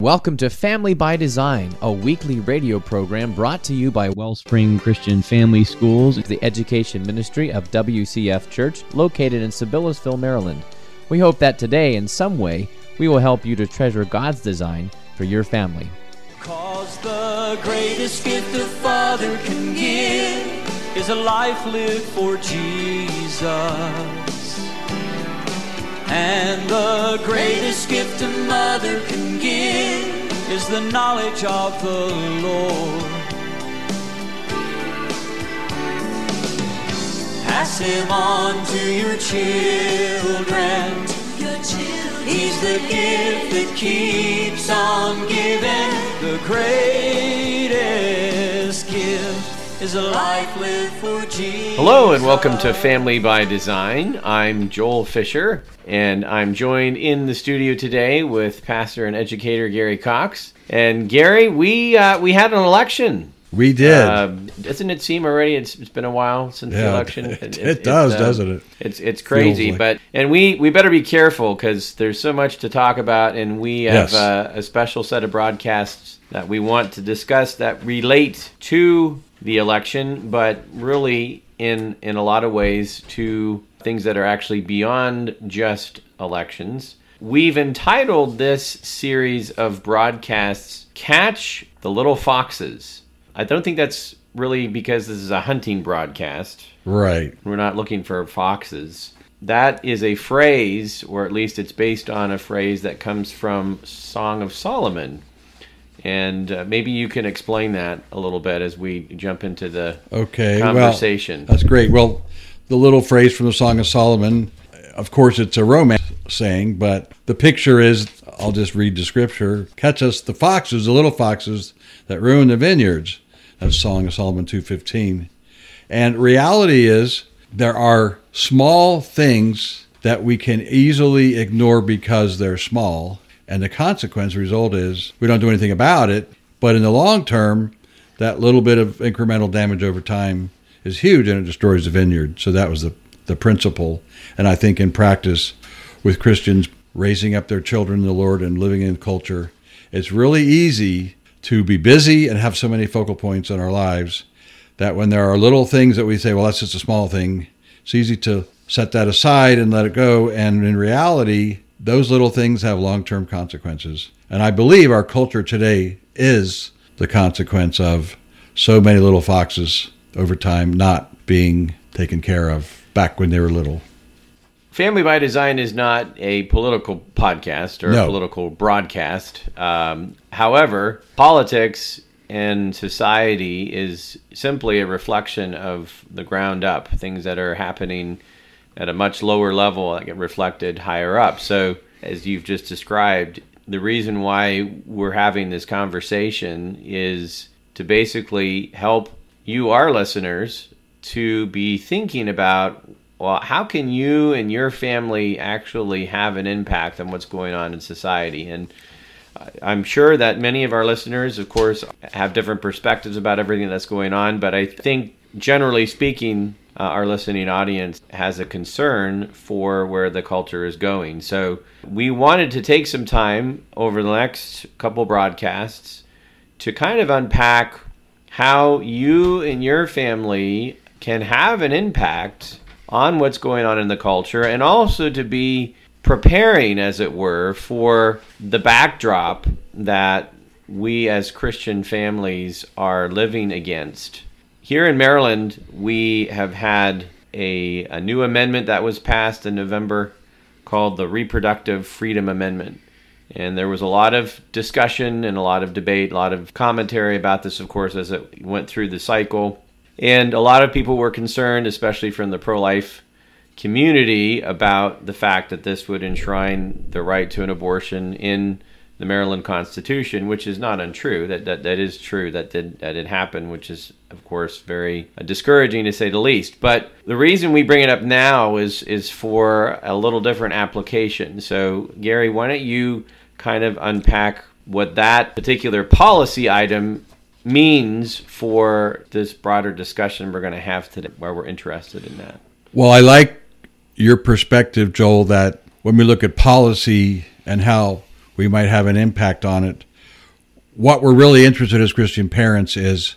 Welcome to Family by Design, a weekly radio program brought to you by Wellspring Christian Family Schools, the education ministry of WCF Church, located in Sibyllesville, Maryland. We hope that today, in some way, we will help you to treasure God's design for your family. 'Cause the greatest gift a father can give is a life lived for Jesus. And the greatest gift a mother can give is the knowledge of the Lord. Pass him on to your children. He's the gift that keeps on giving. The greatest gift is a life lived for Jesus. Hello and welcome to Family by Design. I'm Joel Fisher, and I'm joined in the studio today with pastor and educator Gary Cox. And Gary, we had an election. We did. Doesn't it seem already it's been a while since the election? It does, doesn't it? It's crazy, like. And we better be careful because there's so much to talk about, and we have a special set of broadcasts that we want to discuss that relate to the election, but really in a lot of ways to things that are actually beyond just elections. We've entitled this series of broadcasts, Catch the Little Foxes. I don't think that's really because this is a hunting broadcast. Right. We're not looking for foxes. That is a phrase, or at least it's based on a phrase that comes from Song of Solomon. And maybe you can explain that a little bit as we jump into the conversation. Well, that's great. Well, the little phrase from the Song of Solomon, of course, it's a romance saying, but the picture is, I'll just read the scripture, catch us the foxes, the little foxes that ruin the vineyards. That's Song of Solomon 2:15. And reality is there are small things that we can easily ignore because they're small. And the result is we don't do anything about it. But in the long term, that little bit of incremental damage over time is huge and it destroys the vineyard. So that was the principle. And I think in practice with Christians raising up their children in the Lord and living in culture, it's really easy to be busy and have so many focal points in our lives that when there are little things that we say, well, that's just a small thing, it's easy to set that aside and let it go. And in reality, those little things have long-term consequences. And I believe our culture today is the consequence of so many little foxes over time not being taken care of back when they were little. Family by Design is not a political podcast or a political broadcast. However, politics and society is simply a reflection of the ground up, things that are happening at a much lower level that get reflected higher up. So, as you've just described, the reason why we're having this conversation is to basically help you, our listeners, to be thinking about, well, how can you and your family actually have an impact on what's going on in society? And I'm sure that many of our listeners, of course, have different perspectives about everything that's going on, but I think, generally speaking, our listening audience has a concern for where the culture is going. So we wanted to take some time over the next couple broadcasts to kind of unpack how you and your family can have an impact on what's going on in the culture, and also to be preparing, as it were, for the backdrop that we as Christian families are living against. Here in Maryland, we have had a new amendment that was passed in November called the Reproductive Freedom Amendment. And there was a lot of discussion and a lot of debate, a lot of commentary about this, of course, as it went through the cycle. And a lot of people were concerned, especially from the pro-life community, about the fact that this would enshrine the right to an abortion in the Maryland Constitution, which is not untrue. That is true. That did happen, which is, of course, very discouraging to say the least. But the reason we bring it up now is for a little different application. So, Gary, why don't you kind of unpack what that particular policy item means for this broader discussion we're going to have today, why we're interested in that? Well, I like your perspective, Joel, that when we look at policy and how we might have an impact on it, what we're really interested in as Christian parents is,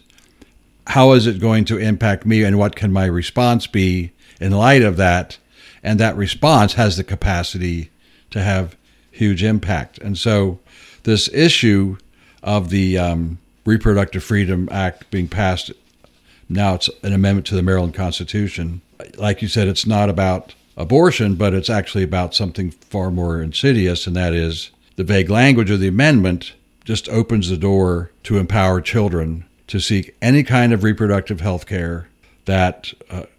how is it going to impact me, and what can my response be in light of that? And that response has the capacity to have huge impact. And so this issue of the Reproductive Freedom Act being passed, now it's an amendment to the Maryland Constitution. Like you said, it's not about abortion, but it's actually about something far more insidious, and that is the vague language of the amendment just opens the door to empower children to seek any kind of reproductive health care that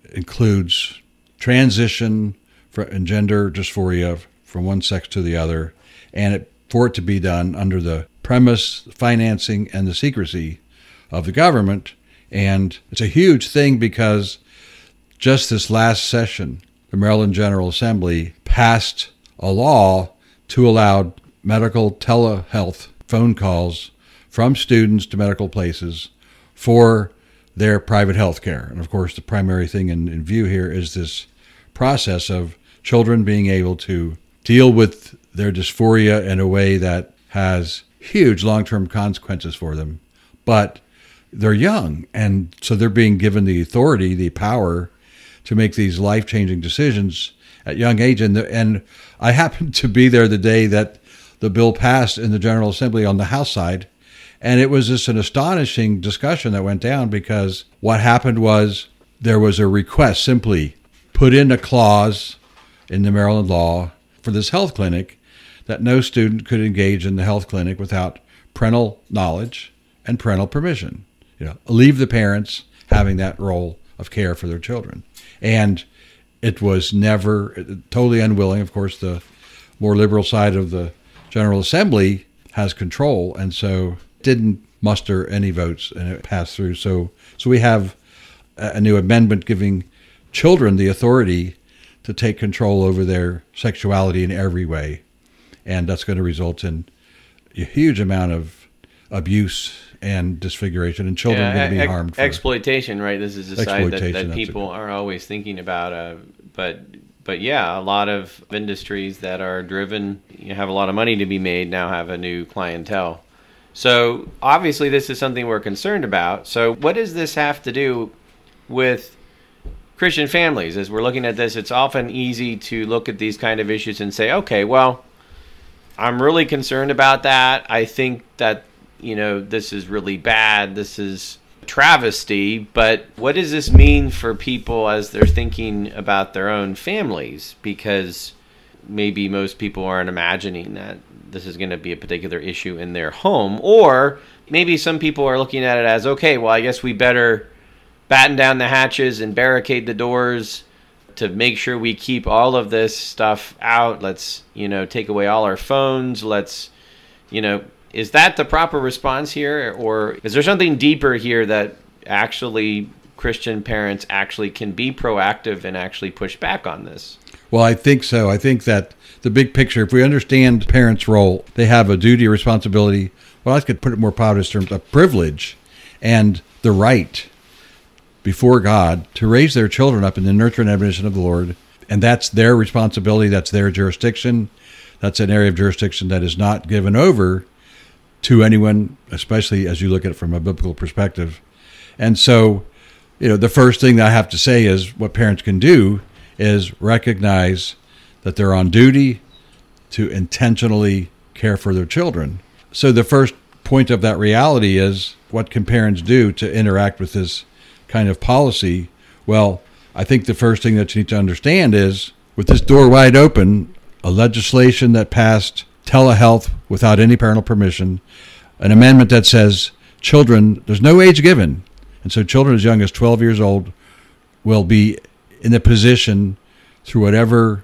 includes transition and gender dysphoria from one sex to the other, and for it to be done under the premise, financing, and the secrecy of the government. And it's a huge thing because just this last session, the Maryland General Assembly passed a law to allow medical telehealth phone calls from students to medical places for their private health care. And of course, the primary thing in view here is this process of children being able to deal with their dysphoria in a way that has huge long-term consequences for them. But they're young, and so they're being given the authority, the power to make these life-changing decisions at young age. And I happened to be there the day that the bill passed in the General Assembly on the House side, and it was just an astonishing discussion that went down, because what happened was there was a request, simply put in a clause in the Maryland law for this health clinic that no student could engage in the health clinic without parental knowledge and parental permission. Leave the parents having that role of care for their children. And it was never, totally unwilling. Of course, the more liberal side of the General Assembly has control, and so didn't muster any votes, and it passed through. So we have a new amendment giving children the authority to take control over their sexuality in every way. And that's going to result in a huge amount of abuse and disfiguration, and children are going to be harmed. Exploitation, right? This is a side that people are always thinking about. But yeah, a lot of industries that are driven, have a lot of money to be made, now have a new clientele. So obviously this is something we're concerned about. So what does this have to do with Christian families? As we're looking at this, it's often easy to look at these kind of issues and say, okay, well, I'm really concerned about that. I think that, this is really bad. This is travesty. But what does this mean for people as they're thinking about their own families? Because maybe most people aren't imagining that this is going to be a particular issue in their home. Or maybe some people are looking at it as, okay, well, I guess we better batten down the hatches and barricade the doors to make sure we keep all of this stuff out. Let's, take away all our phones. Let's, is that the proper response here? Or is there something deeper here that actually Christian parents actually can be proactive and actually push back on this? Well, I think so. I think that the big picture, if we understand parents' role, they have a duty, a responsibility, well, I could put it more positive terms, a privilege and the right before God to raise their children up in the nurture and admonition of the Lord. And that's their responsibility. That's their jurisdiction. That's an area of jurisdiction that is not given over to anyone, especially as you look at it from a biblical perspective. And so, the first thing that I have to say is what parents can do is recognize that they're on duty to intentionally care for their children. So the first point of that reality is, what can parents do to interact with this kind of policy? Well, I think the first thing that you need to understand is, with this door wide open, a legislation that passed telehealth without any parental permission, an amendment that says children, there's no age given, and so children as young as 12 years old will be in the position, through whatever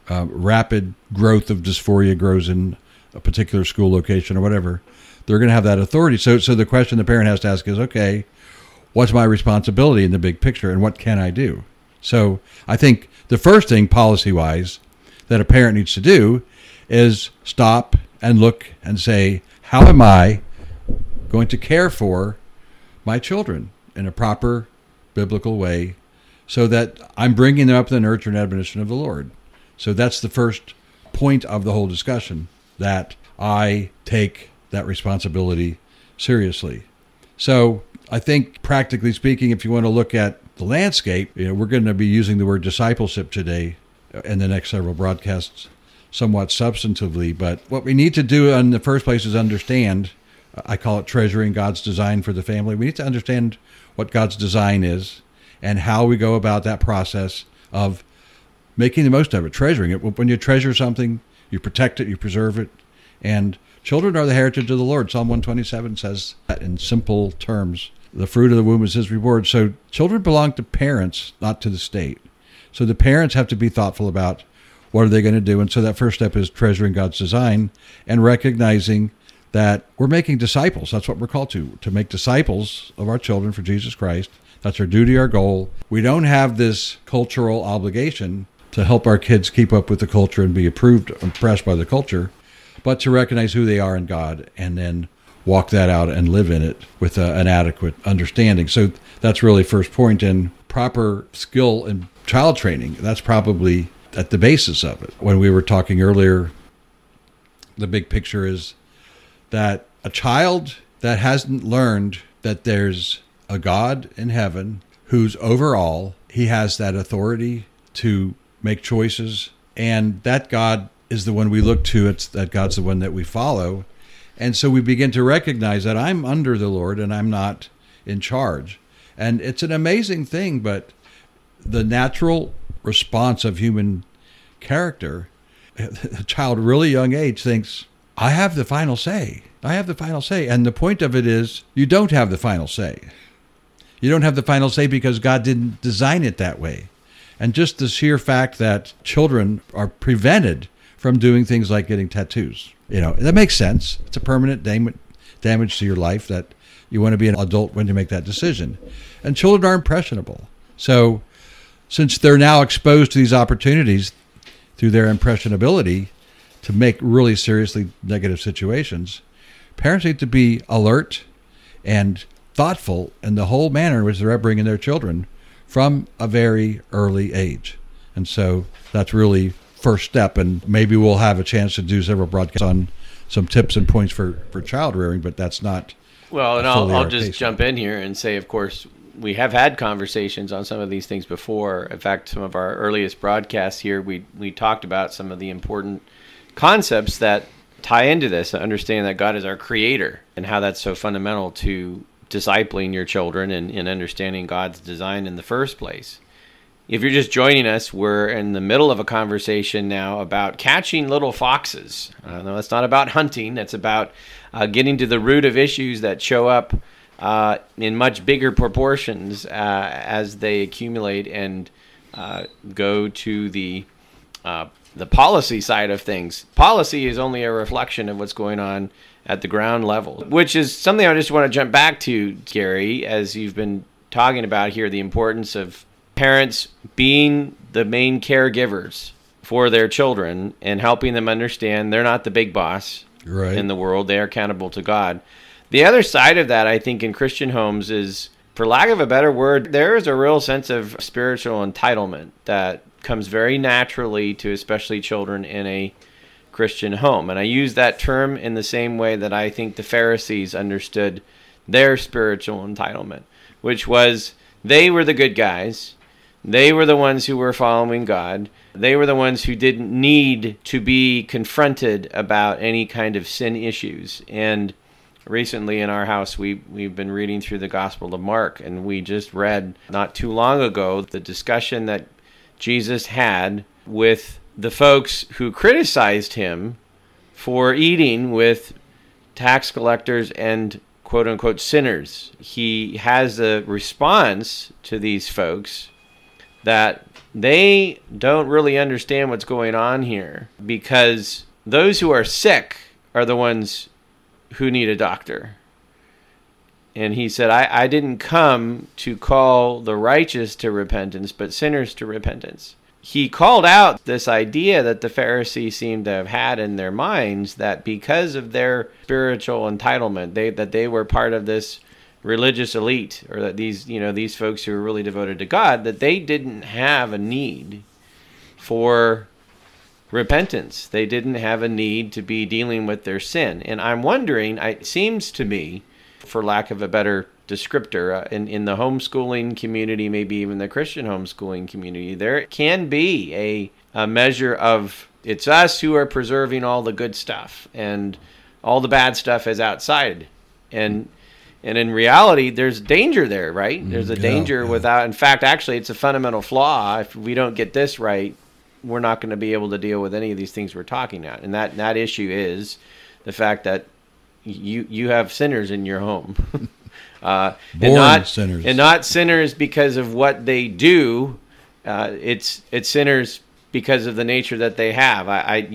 rapid growth of dysphoria grows in a particular school location or whatever, they're going to have that authority. So the question the parent has to ask is, okay, what's my responsibility in the big picture, and what can I do? So I think the first thing policy-wise that a parent needs to do is stop and look and say, how am I going to care for my children in a proper biblical way so that I'm bringing them up in the nurture and admonition of the Lord? So that's the first point of the whole discussion, that I take that responsibility seriously. So I think, practically speaking, if you want to look at the landscape, we're going to be using the word discipleship today in the next several broadcasts somewhat substantively. But what we need to do in the first place is understand, I call it treasuring God's design for the family. We need to understand what God's design is and how we go about that process of making the most of it, treasuring it. When you treasure something, you protect it, you preserve it. And children are the heritage of the Lord. Psalm 127 says that in simple terms. The fruit of the womb is his reward. So children belong to parents, not to the state. So the parents have to be thoughtful about what are they going to do. And so that first step is treasuring God's design and recognizing that we're making disciples. That's what we're called to make disciples of our children for Jesus Christ. That's our duty, our goal. We don't have this cultural obligation to help our kids keep up with the culture and be impressed by the culture, but to recognize who they are in God and then walk that out and live in it with an adequate understanding. So that's really first point in proper skill in child training. That's probably at the basis of it. When we were talking earlier, the big picture is that a child that hasn't learned that there's a God in heaven who's over all, he has that authority to make choices, and that God is the one we look to. It's that God's the one that we follow. And so we begin to recognize that I'm under the Lord and I'm not in charge. And it's an amazing thing, but the natural response of human character, a child really young age thinks, I have the final say. I have the final say. And the point of it is, you don't have the final say. You don't have the final say because God didn't design it that way. And just the sheer fact that children are prevented from doing things like getting tattoos. That makes sense. It's a permanent damage to your life that you want to be an adult when you make that decision. And children are impressionable. So since they're now exposed to these opportunities through their impressionability to make really seriously negative situations, parents need to be alert and thoughtful in the whole manner in which they're upbringing their children from a very early age. And so that's really first step, and maybe we'll have a chance to do several broadcasts on some tips and points for child rearing, but that's not well. And I'll just jump in here and say, of course, we have had conversations on some of these things before. In fact, some of our earliest broadcasts here, we talked about some of the important concepts that tie into this, understanding that God is our creator and how that's so fundamental to discipling your children and understanding God's design in the first place. If you're just joining us, we're in the middle of a conversation now about catching little foxes. No, it's not about hunting. It's about getting to the root of issues that show up in much bigger proportions as they accumulate and go to the policy side of things. Policy is only a reflection of what's going on at the ground level, which is something I just want to jump back to, Gary, as you've been talking about here, the importance of parents being the main caregivers for their children and helping them understand they're not the big boss in the world. They are accountable to God. The other side of that, I think, in Christian homes is, for lack of a better word, there is a real sense of spiritual entitlement that comes very naturally to especially children in a Christian home. And I use that term in the same way that I think the Pharisees understood their spiritual entitlement, which was they were the good guys. They were the ones who were following God. They were the ones who didn't need to be confronted about any kind of sin issues. And recently in our house, we've been reading through the Gospel of Mark, and we just read not too long ago the discussion that Jesus had with the folks who criticized him for eating with tax collectors and quote-unquote sinners. He has a response to these folks that they don't really understand what's going on here, because those who are sick are the ones who need a doctor. And he said, I didn't come to call the righteous to repentance, but sinners to repentance. He called out this idea that the Pharisees seemed to have had in their minds, that because of their spiritual entitlement, that they were part of this religious elite, or that these folks who were really devoted to God, that they didn't have a need for repentance. They didn't have a need to be dealing with their sin. And I'm wondering, it seems to me, for lack of a better descriptor, in the homeschooling community, maybe even the Christian homeschooling community, there can be a measure of it's us who are preserving all the good stuff and all the bad stuff is outside. And in reality, there's danger there, right? There's a danger without, in fact, actually, it's a fundamental flaw. If we don't get this right, we're not going to be able to deal with any of these things we're talking about. And that issue is the fact that you have sinners in your home. Sinners. And not sinners because of what they do. It's sinners because of the nature that they have.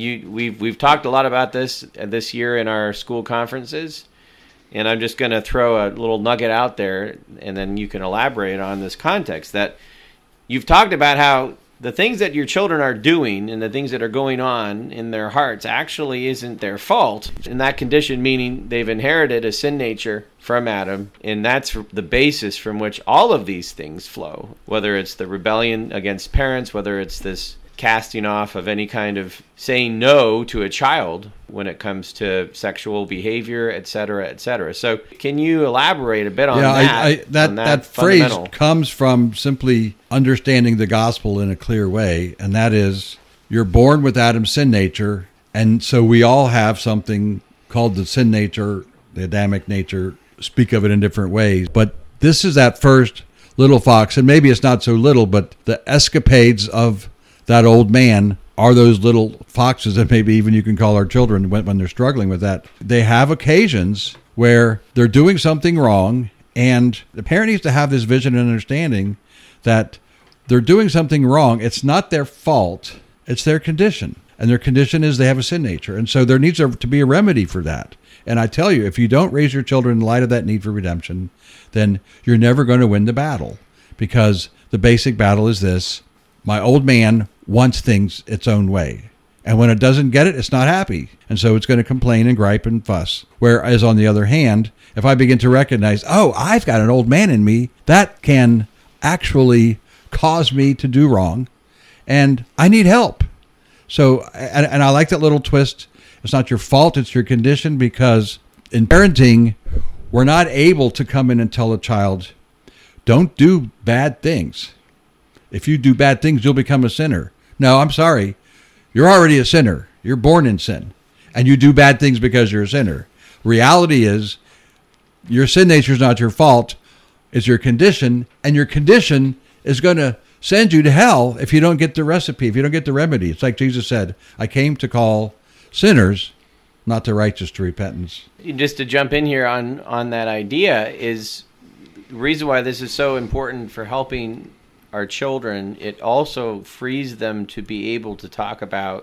We've talked a lot about this year in our school conferences, and I'm just going to throw a little nugget out there, and then you can elaborate on this context that you've talked about how the things that your children are doing and the things that are going on in their hearts actually isn't their fault. In that condition, meaning they've inherited a sin nature from Adam, and that's the basis from which all of these things flow, whether it's the rebellion against parents, whether it's this casting off of any kind of saying no to a child when it comes to sexual behavior, et cetera, et cetera. So can you elaborate a bit on that? That phrase comes from simply understanding the gospel in a clear way, and that is you're born with Adam's sin nature, and so we all have something called the sin nature, the Adamic nature, speak of it in different ways. But this is that first little fox, and maybe it's not so little, but the escapades of that old man are those little foxes that maybe even you can call our children when they're struggling with that. They have occasions where they're doing something wrong, and the parent needs to have this vision and understanding that they're doing something wrong. It's not their fault. It's their condition. And their condition is they have a sin nature. And so there needs to be a remedy for that. And I tell you, if you don't raise your children in light of that need for redemption, then you're never going to win the battle, because the basic battle is this: my old man wants things its own way. And when it doesn't get it, it's not happy. And so it's going to complain and gripe and fuss. Whereas on the other hand, if I begin to recognize, oh, I've got an old man in me, that can actually cause me to do wrong, and I need help. So, and I like that little twist. It's not your fault, it's your condition, because in parenting, we're not able to come in and tell a child, don't do bad things. If you do bad things, you'll become a sinner. No, I'm sorry. You're already a sinner. You're born in sin. And you do bad things because you're a sinner. Reality is, your sin nature is not your fault. It's your condition. And your condition is going to send you to hell if you don't get the recipe, if you don't get the remedy. It's like Jesus said, I came to call sinners, not the righteous, to repentance. Just to jump in here on that idea, is the reason why this is so important for helping our children. It also frees them to be able to talk about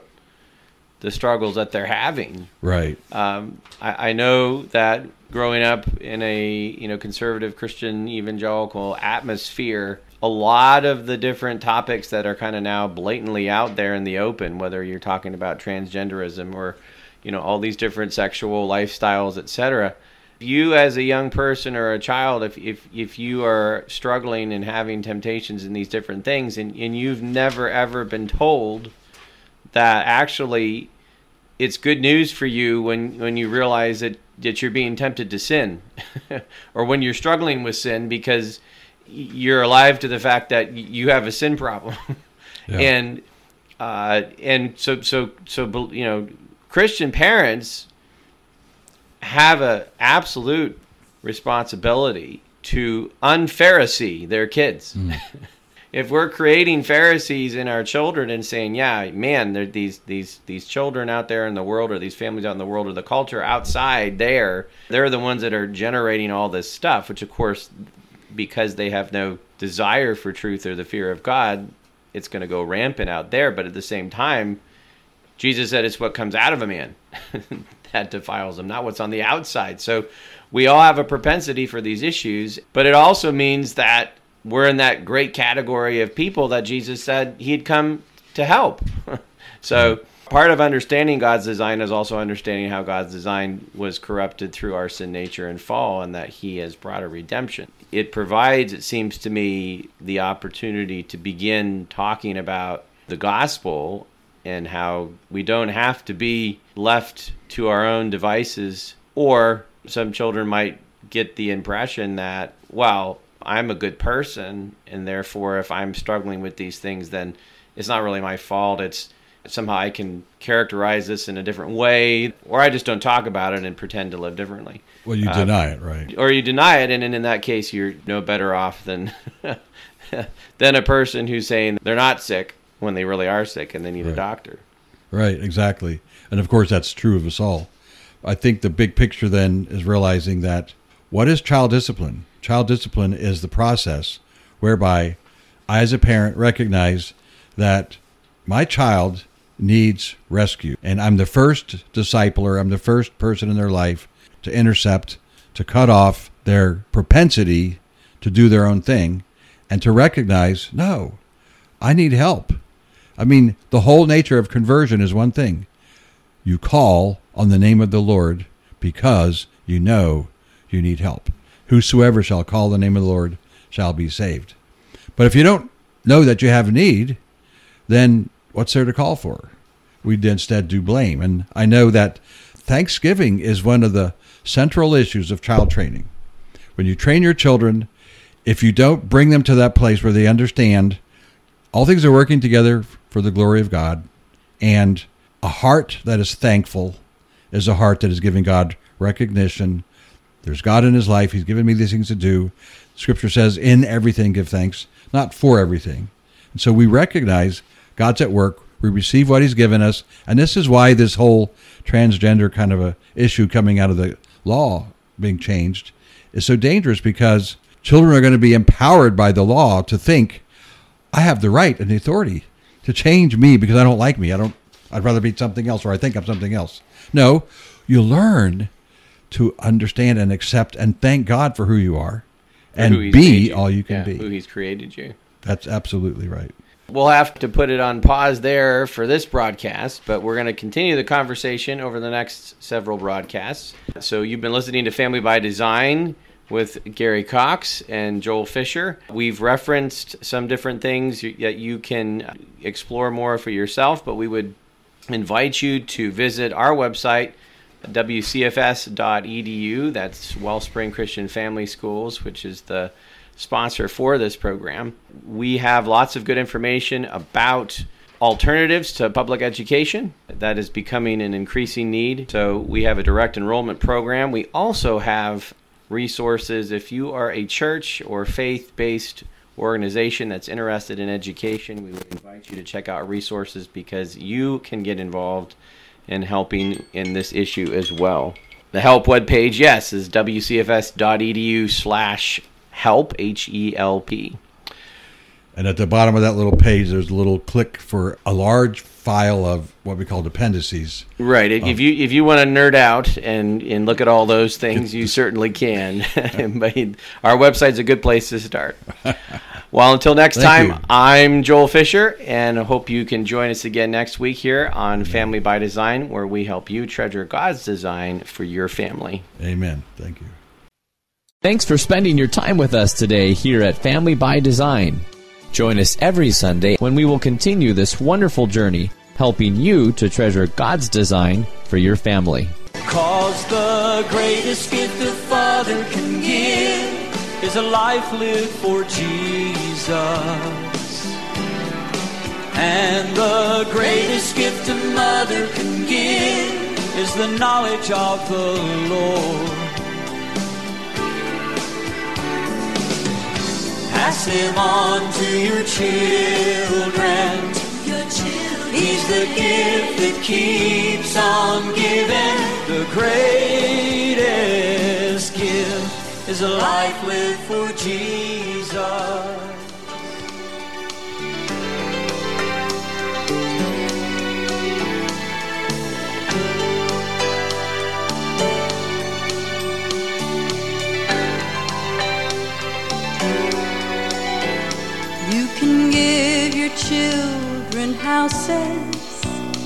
the struggles that they're having. Right. I know that growing up in a conservative Christian evangelical atmosphere, a lot of the different topics that are kind of now blatantly out there in the open, whether you're talking about transgenderism or all these different sexual lifestyles, etc. You as a young person or a child, if you are struggling and having temptations in these different things, and you've never ever been told that actually it's good news for you when you realize that you're being tempted to sin, or when you're struggling with sin because you're alive to the fact that you have a sin problem. Yeah. And so Christian parents have an absolute responsibility to un-Pharisee their kids. If we're creating Pharisees in our children and saying, yeah, man, there these children out there in the world, or these families out in the world, or the culture outside they're the ones that are generating all this stuff, which of course, because they have no desire for truth or the fear of God, it's going to go rampant out there. But at the same time, Jesus said it's what comes out of a man that defiles him, not what's on the outside. So we all have a propensity for these issues, but it also means that we're in that great category of people that Jesus said he'd come to help. So part of understanding God's design is also understanding how God's design was corrupted through our sin nature and fall, and that he has brought a redemption. It provides, it seems to me, the opportunity to begin talking about the gospel and how we don't have to be left to our own devices, or some children might get the impression that, well, I'm a good person, and therefore if I'm struggling with these things, then it's not really my fault. It's somehow I can characterize this in a different way, or I just don't talk about it and pretend to live differently. Well, you deny it, right? Or you deny it, and in that case, you're no better off than than a person who's saying they're not sick when they really are sick and they need a doctor. Right, exactly. And of course, that's true of us all. I think the big picture then is realizing that what is child discipline? Child discipline is the process whereby I, as a parent, recognize that my child needs rescue. And I'm the first discipler, I'm the first person in their life to intercept, to cut off their propensity to do their own thing, and to recognize, no, I need help. I mean, the whole nature of conversion is one thing. You call on the name of the Lord because you know you need help. Whosoever shall call the name of the Lord shall be saved. But if you don't know that you have need, then what's there to call for? We'd instead do blame. And I know that Thanksgiving is one of the central issues of child training. When you train your children, if you don't bring them to that place where they understand all things are working together for the glory of God, and a heart that is thankful is a heart that is giving God recognition. There's God in his life. He's given me these things to do. Scripture says, in everything give thanks, not for everything. And so we recognize God's at work. We receive what he's given us. And this is why this whole transgender kind of a issue coming out of the law being changed is so dangerous, because children are going to be empowered by the law to think, I have the right and the authority to change me because I don't like me. I'd rather be something else, or I think I'm something else. No, you learn to understand and accept and thank God for who you are and be all you can be. Who he's created you. That's absolutely right. We'll have to put it on pause there for this broadcast, but we're going to continue the conversation over the next several broadcasts. So you've been listening to Family by Design with Gary Cox and Joel Fisher. We've referenced some different things that you can explore more for yourself, but we would invite you to visit our website, wcfs.edu. That's Wellspring Christian Family Schools, which is the sponsor for this program. We have lots of good information about alternatives to public education that is becoming an increasing need. So we have a direct enrollment program. We also have resources if you are a church or faith-based organization that's interested in education. We would invite you to check out resources, because you can get involved in helping in this issue as well. The help webpage, yes, is wcfs.edu/help, HELP. And at the bottom of that little page, there's a little click for a large file of what we call dependencies. Right. If you want to nerd out and look at all those things, you certainly can. But our website's a good place to start. Well, until next time, I'm Joel Fisher, and I hope you can join us again next week here on Family by Design, where we help you treasure God's design for your family. Amen. Thank you. Thanks for spending your time with us today here at Family by Design. Join us every Sunday when we will continue this wonderful journey, helping you to treasure God's design for your family. 'Cause the greatest gift a father can give is a life lived for Jesus. And the greatest gift a mother can give is the knowledge of the Lord. Pass him on to your children. He's the gift that keeps on giving. The greatest gift is a life lived for Jesus. You can give your children houses,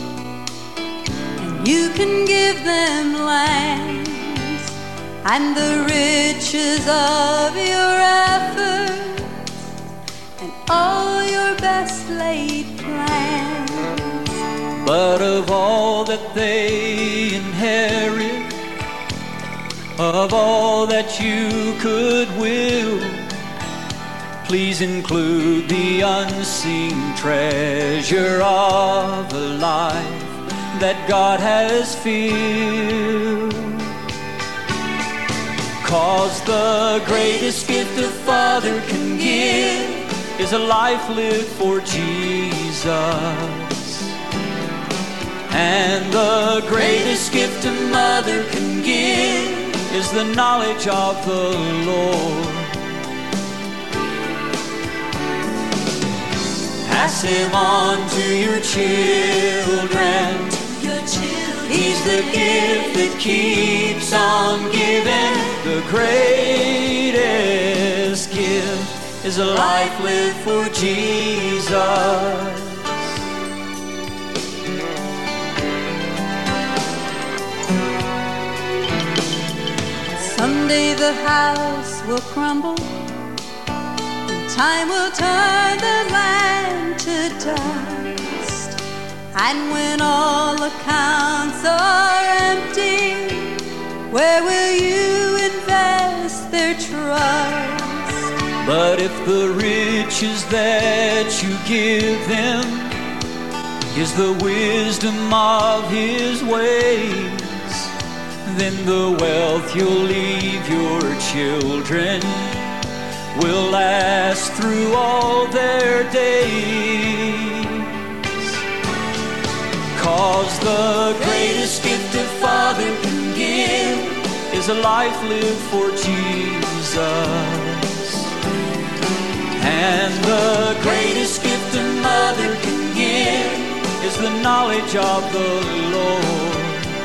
and you can give them lands, and the riches of your efforts, and all your best laid plans. But of all that they inherit, of all that you could will, please include the unseen treasure of a life that God has filled. 'Cause the greatest gift a father can give is a life lived for Jesus. And the greatest gift a mother can give is the knowledge of the Lord. Pass him on to your children. He's the gift that keeps on giving. The greatest gift is a life lived for Jesus. Someday the house will crumble, and time will turn the land to dust. And when all accounts are empty, where will you invest their trust? But if the riches that you give them is the wisdom of his ways, then the wealth you'll leave your children will last through all their days. 'Cause the greatest gift a father can give is a life lived for Jesus. And the greatest gift a mother can give is the knowledge of the Lord.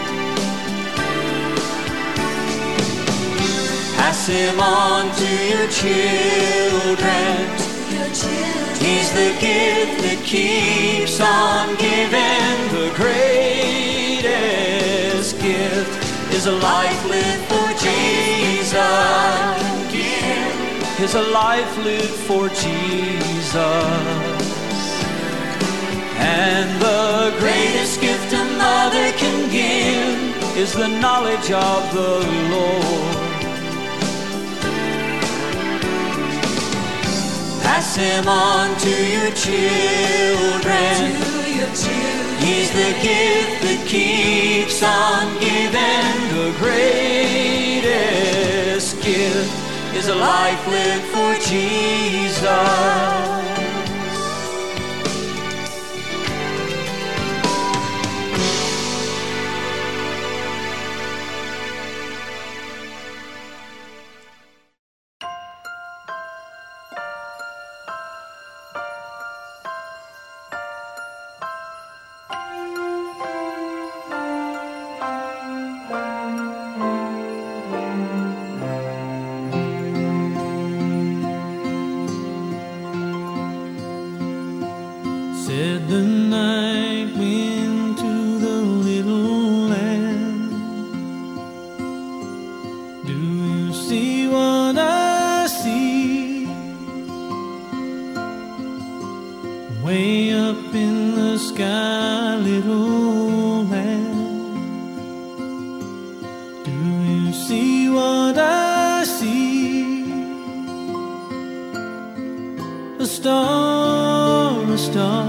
Pass him on to your children. He's the gift that keeps on giving. The greatest gift is a life lived for Jesus. Is a life lived for Jesus. And the greatest gift a mother can give is the knowledge of the Lord. Pass him on to your children. He's the gift that keeps on giving. The greatest gift is a life lived for Jesus. Said the night wind to the little lamb, do you see what I see? Way up in the sky, little lamb, do you see what I see? A star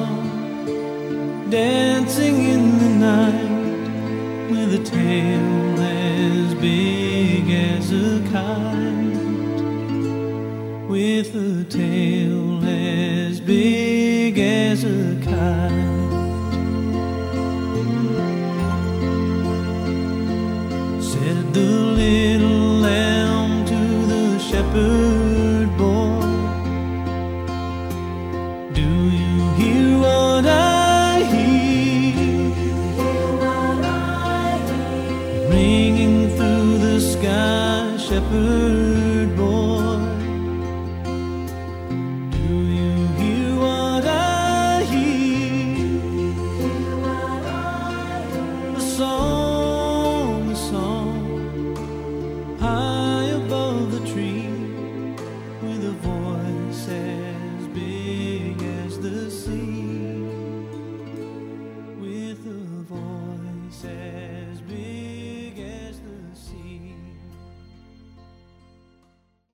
dancing in the night, with a tail as big as a kite, with a tail as big as a kite. Said the little lamb to the shepherd boy, do you hear what I ringing through the sky, shepherd